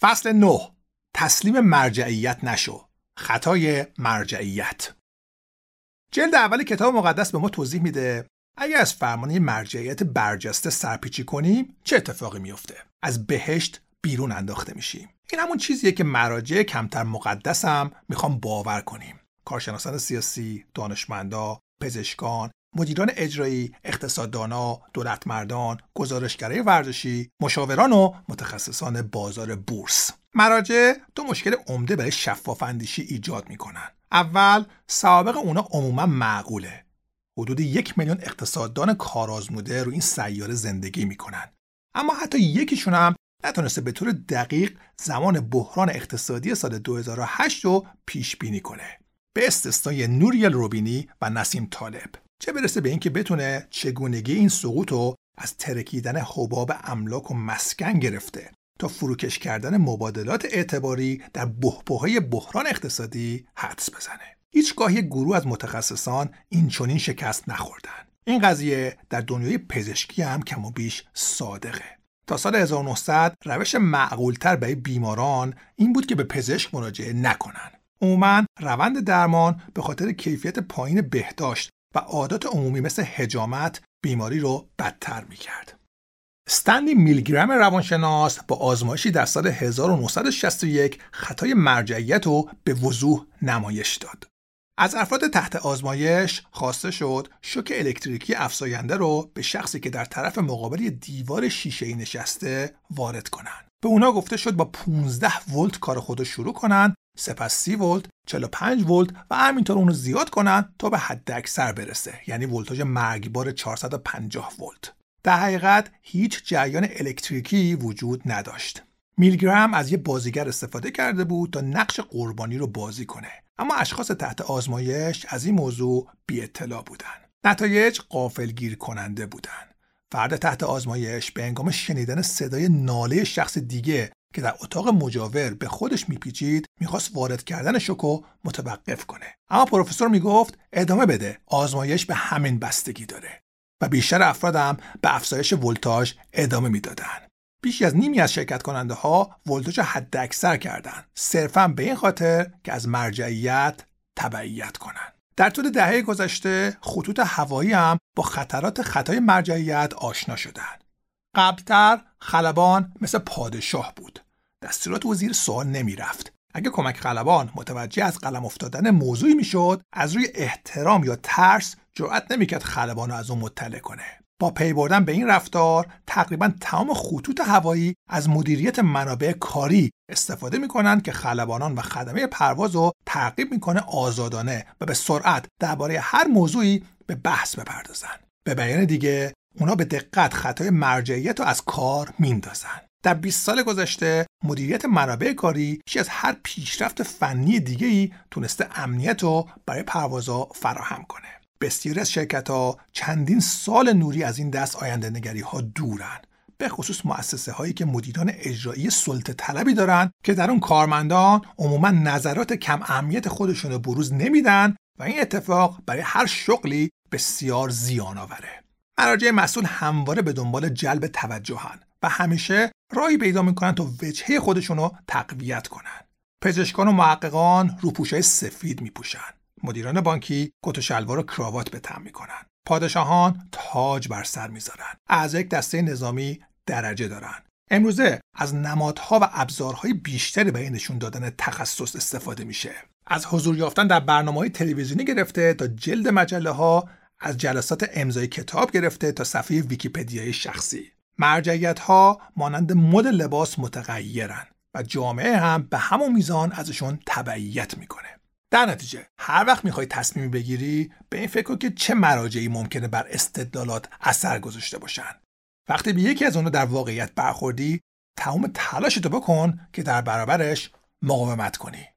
فصل 9. تسلیم مرجعیت نشو. خطای مرجعیت. جلد اول کتاب مقدس به ما توضیح میده اگر از فرمان مرجعیت برجسته سرپیچی کنیم چه اتفاقی میفته. از بهشت بیرون انداخته میشیم. این همون چیزیه که مراجع کمتر مقدس هم میخوام باور کنیم. کارشناسان سیاسی، دانشمندا، پزشکان، مدیران اجرایی، اقتصاددانا، دولتمردان، گزارشگرای ورزشی، مشاوران و متخصصان بازار بورس. مراجع دو مشکل عمده برای شفاف اندیشی ایجاد میکنن. اول، سوابق اونا عموما معقوله. حدود 1 میلیون اقتصاددان کارآزموده رو این سیاره زندگی میکنن. اما حتی یکیشون هم نتونسته به طور دقیق زمان بحران اقتصادی سال 2008 رو پیش بینی کنه. به استثنای نوریل روبینی و نسیم طالب. چه برسه به اینکه بتونه چگونگی این سقوط رو از ترکیدن حباب املاک و مسکن گرفته تا فروکش کردن مبادلات اعتباری در بحبوحه بحران اقتصادی حدس بزنه. هیچگاه یک گروه از متخصصان این چنین شکست نخوردن. این قضیه در دنیای پزشکی هم کم و بیش صادقه. تا سال 1900 روش معقولتر برای بیماران این بود که به پزشک مراجعه نکنن. عموماً روند درمان به خاطر کیفیت پایین بهداشت و عادات عمومی مثل حجامت بیماری رو بدتر می‌کرد. استنلی میلگرام روانشناس با آزمایشی در سال 1961 خطای مرجعیت رو به وضوح نمایش داد. از افراد تحت آزمایش خواسته شد شوک الکتریکی افزاینده رو به شخصی که در طرف مقابل دیوار شیشه‌ای نشسته وارد کنن. به اونا گفته شد با 15 ولت کار خودو شروع کنن، سپس 30 ولت، 45 ولت و همینطور اونو زیاد کنن تا به حد اکثر برسه، یعنی ولتاژ مرگبار 450 ولت. در حقیقت هیچ جریان الکتریکی وجود نداشت. میلگرام از یه بازیگر استفاده کرده بود تا نقش قربانی رو بازی کنه. اما اشخاص تحت آزمایش از این موضوع بی اطلاع بودن. نتایج غافلگیر کننده بودن. فرد تحت آزمایش به هنگام شنیدن صدای ناله شخص دیگه که در اتاق مجاور به خودش میپیچید میخواست وارد کردن شوکو متوقف کنه. اما پروفسور میگفت ادامه بده، آزمایش به همین بستگی داره. و بیشتر افرادم به افزایش ولتاژ ادامه میدادن. بیش از نیمی از شرکت کننده ها ولتاژ حد اکثر کردن، صرفاً به این خاطر که از مرجعیت تبعیت کنن. در طول دهه گذشته خطوط هوایی هم با خطرات خطای مرجعیت آشنا شدن. قبلتر خلبان مثل پادشاه بود. دستورات او زیر سوال نمی رفت. اگه کمک خلبان متوجه از قلم افتادن موضوعی میشد، از روی احترام یا ترس جرأت نمیکرد خلبان رو از اون مطلع کنه. با پی بردن به این رفتار تقریبا تمام خطوط هوایی از مدیریت منابع کاری استفاده میکنن که خلبانان و خدمه پرواز رو ترغیب میکنه آزادانه و به سرعت درباره هر موضوعی به بحث بپردازن. به بیان دیگه اونا به دقت خطای مرجعیت رو از کار میندازن. در 20 سال گذشته مدیریت منابع کاری بیش از هر پیشرفت فنی دیگه‌ای تونسته امنیت رو برای پروازها فراهم کنه. بسیاری از شرکت‌ها چندین سال نوری از این دست آینده‌نگری‌ها دورن، به خصوص مؤسسه‌هایی که مدیران اجرایی سلطه طلبی دارن که در اون کارمندان عموماً نظرات کم اهمیت خودشون رو بروز نمیدن و این اتفاق برای هر شغلی بسیار زیان آوره. مراجع مسئول همواره به دنبال جلب توجهن و همیشه راهی پیدا میکنن تا وجهه خودشون رو تقویت کنن. پزشکان و محققان روپوشای سفید میپوشن. مدیران بانکی کت و شلوار و کراوات به تن میکنن. پادشاهان تاج بر سر میذارن. از یک دسته نظامی درجه دارن. امروزه از نمادها و ابزارهای بیشتری برای نشون دادن تخصص استفاده میشه. از حضور یافتن در برنامه‌های تلویزیونی گرفته تا جلد مجله‌ها، از جلسات امضای کتاب گرفته تا صفحه ویکی‌پدیای شخصی. مرجعیت‌ها مانند مد لباس متغیرن و جامعه هم به همون میزان ازشون تبعیت میکنه. در نتیجه هر وقت میخوای تصمیمی بگیری به این فکر کن که چه مراجعی ممکنه بر استدلالات اثر گذاشته باشن. وقتی به یکی از اونها در واقعیت برخوردی، تمام تلاشتو بکن که در برابرش مقاومت کنی.